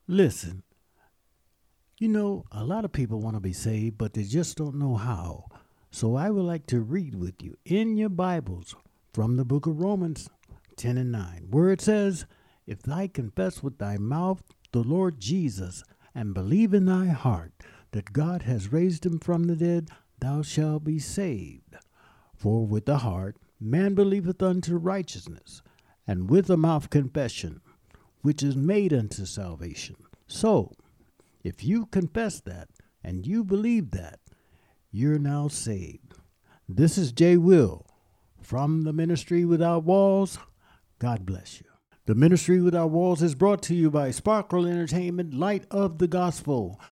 Listen, a lot of people want to be saved, but they just don't know how. So I would like to read with you in your Bibles from the book of Romans 10 and 9, where it says, "If thou confess with thy mouth the Lord Jesus, and believe in thy heart that God has raised him from the dead, thou shalt be saved. For with the heart man believeth unto righteousness, and with the mouth confession, which is made unto salvation." So, if you confess that and you believe that, you're now saved. This is Jay Will from the Ministry Without Walls. God bless you. The Ministry Without Walls is brought to you by Sparkle Entertainment, Light of the Gospel.